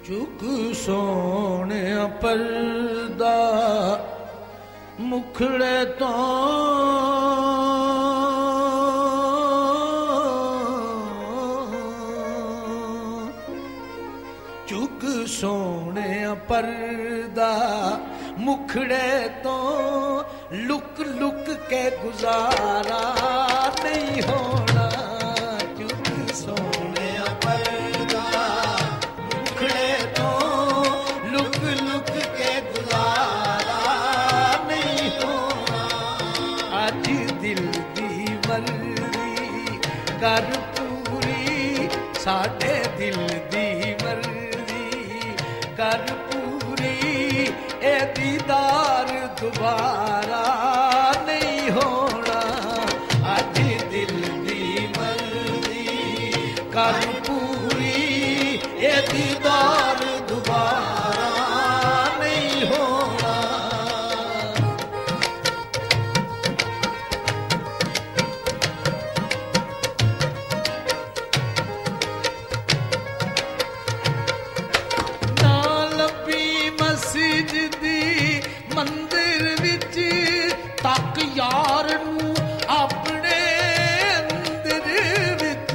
ਚੁੱਕ ਸੋਹਣਿਆ ਪਰਦਾ ਮੁਖੜੇ ਤੋਂ, ਚੁੱਕ ਸੋਹਣਿਆ ਪਰਦਾ ਮੁਖੜੇ ਤੋਂ, ਲੁਕ ਲੁਕ ਕੇ ਗੁਜ਼ਾਰਾ ਨਹੀਂ ਹੋਣਾ। ਚੁੱਕ ਸੋਹਣਿਆ ਪਰਦਾ ਮੁਖੜੇ ਤੋਂ, ਲੁਕ ਲੁਕ ਕੇ ਗੁਜ਼ਾਰਾ ਨਹੀਂ ਹੋਣਾ। ਅੱਜ ਦਿਲ ਦੀ ਮਰਜ਼ੀ ਕਰ ਪੂਰੀ, ਸਾਡੇ ਦਿਲ ਦੀ ਮਰਜ਼ੀ ਕਰ ਪੂਰੀ, ਇਹ ਦੀਦਾਰ ਦੁਬਾਰਾ ਨਹੀਂ ਹੋਣਾ। ਅੱਜ ਦਿਲ ਦੀ ਮਰਜ਼ੀ ਕਰ ਪੂਰੀ, ਇਹ ਦੀਦਾਰ ਦੁਬਾਰਾ ਨਹੀਂ ਹੋਣਾ। ਨਾ ਲੱਭੀ ਮਸਜਿਦ ਦੀ ਮੰਦਿਰ ਵਿੱਚ, ਤੱਕ ਯਾਰ ਨੂੰ ਆਪਣੇ ਅੰਦਰ ਵਿੱਚ।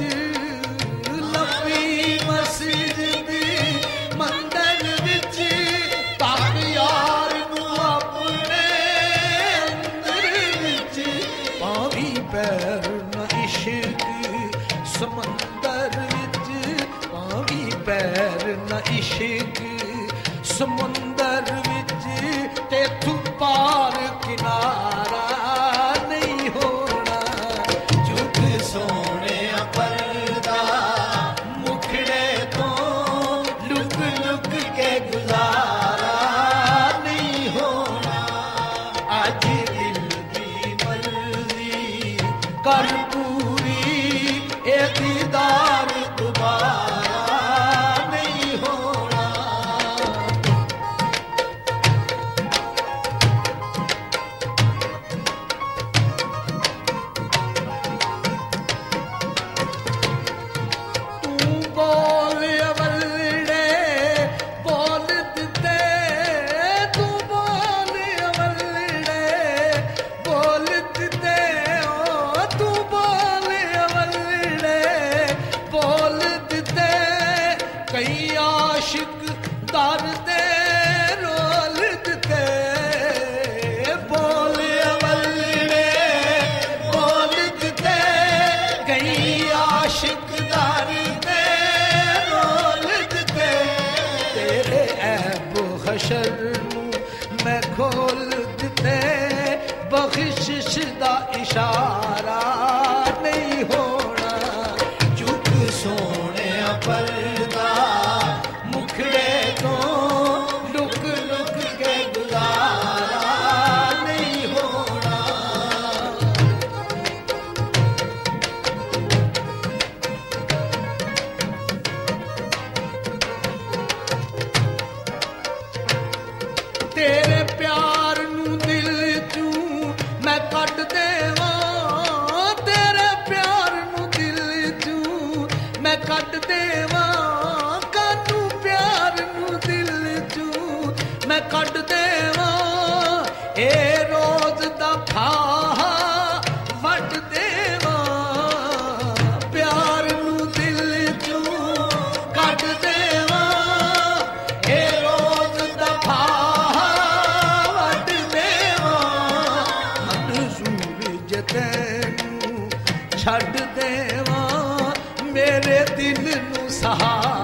ਲੱਭੀ ਮਸਜਿਦ ਦੀ ਮੰਦਿਰ ਵਿੱਚ, ਤੱਕ ਯਾਰ ਨੂੰ ਆਪਣੇ ਅੰਦਰ ਵਿੱਚ। ਪਾਵੀ ਪੈਰ ਨਾ ਇਸ਼ਕ ਸਮੁੰਦਰ ਵਿੱਚ, ਪਾਵੀ ਪੈਰ ਨਾ ਇਸ਼ਕ ਸਮੁੰਦਰ ਵਿੱਚ, ਤੇ ਤੂੰ ਪਾਰ ਕਿਨਾਰਾ ਨਹੀਂ ਹੋਣਾ। ਚੁੱਕ ਸੋਹਣਿਆ ਪਰਦਾ ਮੁਖੜੇ ਤੋਂ, ਲੁਕ ਲੁਕ ਕੇ ਗੁਜ਼ਾਰਾ ਨਹੀਂ ਹੋਣਾ। ਅੱਜ ਦਿਲ ਦੀ ਮਰਜ਼ੀ ਕਰ ਪੂਰੀ, ਇਹ ਦੀਦਾਰ ਦੁਬਾਰਾ ਨਹੀਂ ਹੋਣਾ। ਤੂੰ ਬੋਲ ਅਵਲੜੇ ਬੋਲ ਦਿੱਤੇ, ਤੂੰ ਬੋਲ ਅਵਲੜੇ ਬੋਲ ਦਿੱਤੇ, ਓ ਤੂੰ ਬੋਲ ਅਵਲੜੇ ਬੋਲ ਦਿੱਤੇ। ਕਈ ਆਸ਼ਿਕ ਦਰ ਦੇ ਰੋਲ ਦਿੱਤੇ, ਬੋਲ ਅਵਲੜੇ ਬੋਲ ਦਿੱਤੇ। ਕਈ ਆਸ਼ਿਕ ਦਰ ਦੇ ਰੋਲ ਦਿੱਤੇ, ਤੇਰੇ ਐਬ ਹਸ਼ਰ ਨੂੰ ਮੈਂ ਖੋਲ ਦਿੱਤੇ। ਬਖਸ਼ਿਸ਼ ਦਾ ਇਸ਼ਾਰਾ ਨਹੀਂ ਹੋਣਾ। ਚੁੱਕ ਸੋਹਣਿਆ ਪਰਦਾ ਮੁਖੜੇ ਤੋਂ, ਲੁਕ ਲੁਕ ਕੇ ਗੁਜ਼ਾਰਾ ਨਹੀਂ ਹੋਣਾ। ਤੇਰੇ ਪਿਆਰ ਨੂੰ ਦਿਲ ਚੋਂ ਮੈਂ ਕੱਢ ਦੇਵਾਂ, ਤੇਰੇ ਪਿਆਰ ਨੂੰ ਦਿਲ ਚੋਂ ਮੈਂ ਕੱਢ ਦੇਵਾਂ। ਕਾਨੂੰ ਪਿਆਰ ਨੂੰ ਦਿਲ ਚੋਂ ਮੈਂ ਕੱਢ ਦੇਵਾਂ। ਇਹ ਰੋਜ਼ ਦਾ ਫਾਹਾ ਵੱਢ ਦੇਵਾਂ, ਪਿਆਰ ਨੂੰ ਦਿਲ ਚੋਂ ਕੱਢ ਦੇਵਾਂ। ਇਹ ਰੋਜ਼ ਦਾ ਫਾਹਾ ਵੱਢ ਦੇਵਾਂ। ਮਨਜ਼ੂਰ ਜੇ ਤੈਨੂੰ ਛੱਡ ਦੇਵਾਂ, ਮੇਰੇ ਦਿਲ ਨੂੰ ਸਹਾਰਾ